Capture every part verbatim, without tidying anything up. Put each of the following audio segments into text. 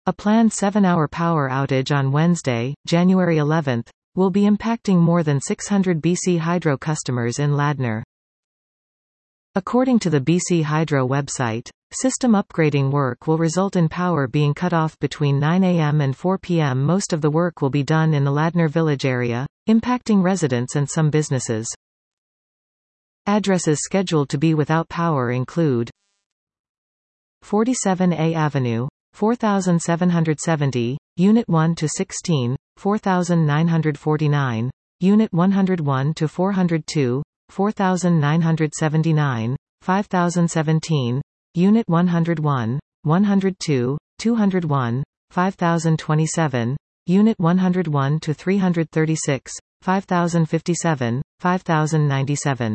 A planned seven-hour power outage on Wednesday, January eleventh, will be impacting more than six hundred B C Hydro customers in Ladner. According to the B C Hydro website, system upgrading work will result in power being cut off between nine A M and four P M Most of the work will be done in the Ladner village area, impacting residents and some businesses. Addresses scheduled to be without power include forty-seven A Avenue, four thousand seven hundred seventy, Unit one to sixteen, four thousand nine hundred forty-nine, Unit one oh one to four oh two, four thousand nine hundred seventy-nine, five thousand seventeen, Unit one oh one, one oh two, two oh one, five thousand twenty-seven, Unit one oh one to three thirty-six, five thousand fifty-seven, five thousand ninety-seven.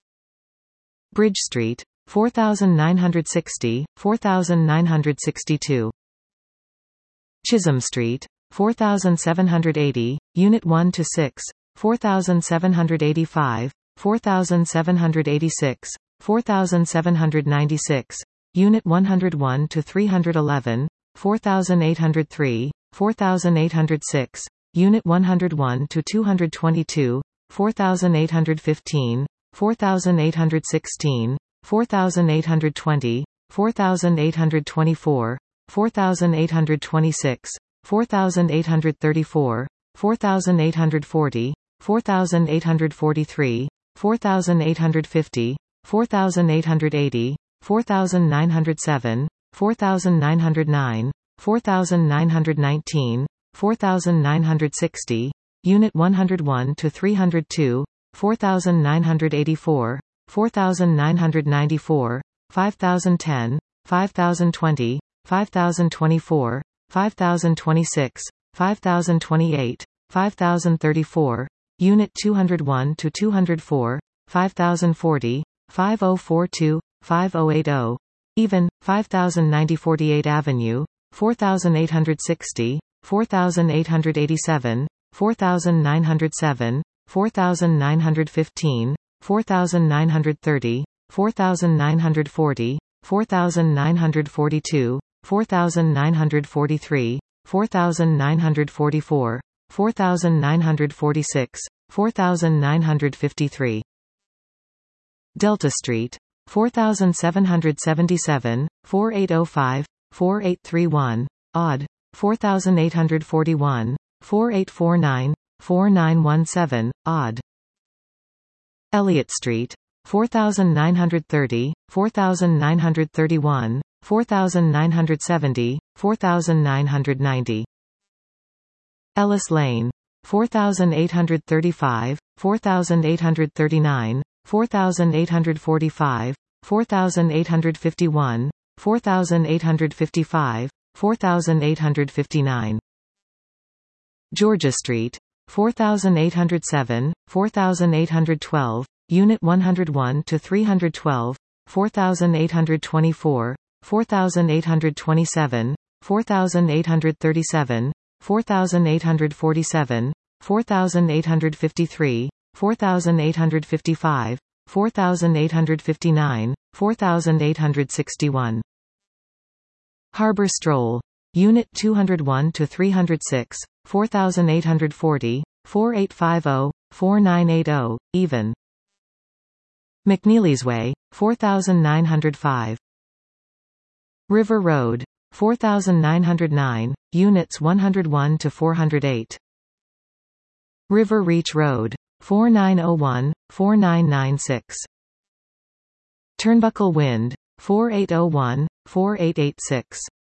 Bridge Street, four thousand nine hundred sixty, four thousand nine hundred sixty-two. Chisholm Street, four thousand seven hundred eighty, Unit one to six, four thousand seven hundred eighty-five, four thousand seven hundred eighty-six, four thousand seven hundred ninety-six, Unit one oh one to three eleven, four thousand eight hundred three, four thousand eight hundred six, Unit one oh one to two twenty-two, four thousand eight hundred fifteen, four thousand eight hundred sixteen, four thousand eight hundred twenty, four thousand eight hundred twenty-four, four thousand eight hundred twenty-six, four thousand eight hundred thirty-four, four thousand eight hundred forty, four thousand eight hundred forty-three, four thousand eight hundred fifty, four thousand eight hundred eighty, four thousand nine hundred seven, four thousand nine hundred nine, four thousand nine hundred nineteen, four thousand nine hundred sixty, Unit one oh one to three oh two, four thousand nine hundred eighty-four, four thousand nine hundred ninety-four, five thousand ten, five thousand twenty, five thousand twenty-four, five thousand twenty-six, five thousand twenty-eight, five thousand thirty-four, Unit two oh one to two oh four, five thousand forty, five thousand forty-two, five thousand eighty, even, five thousand ninety forty-eight Avenue, four thousand eight hundred sixty, four thousand eight hundred eighty-seven, four thousand nine hundred seven, four thousand nine hundred fifteen, four thousand nine hundred thirty, four thousand nine hundred forty, four thousand nine hundred forty-two, four thousand nine hundred forty-three, four thousand nine hundred forty-four, four thousand nine hundred forty-six, four thousand nine hundred fifty-three. Delta Street, four thousand seven hundred seventy-seven, four thousand eight hundred five, four thousand eight hundred thirty-one, odd, four thousand eight hundred forty-one, four thousand eight hundred forty-nine, four thousand nine hundred seventeen, odd. Elliott Street, four thousand nine hundred thirty, four thousand nine hundred thirty-one, four thousand nine hundred seventy, four thousand nine hundred ninety. Ellis Lane, four thousand eight hundred thirty-five, four thousand eight hundred thirty-nine, four thousand eight hundred forty-five, four thousand eight hundred fifty-one, four thousand eight hundred fifty-five, four thousand eight hundred fifty-nine. Georgia Street, four thousand eight hundred seven, four thousand eight hundred twelve, Unit one oh one to three twelve, four thousand eight hundred twenty-four, four thousand eight hundred twenty-seven, four thousand eight hundred thirty-seven, four thousand eight hundred forty-seven, four thousand eight hundred fifty-three, four thousand eight hundred fifty-five, four thousand eight hundred fifty-nine, four thousand eight hundred sixty-one. Harbor Stroll, Unit two oh one to three oh six, four thousand eight hundred forty, four thousand eight hundred fifty, four thousand nine hundred eighty, even. McNeely's Way, four thousand nine hundred five. River Road, four thousand nine hundred nine, Units one oh one to four oh eight. River Reach Road, four nine oh one, four nine nine six. Turnbuckle Wind, four eight oh one, four eight eight six.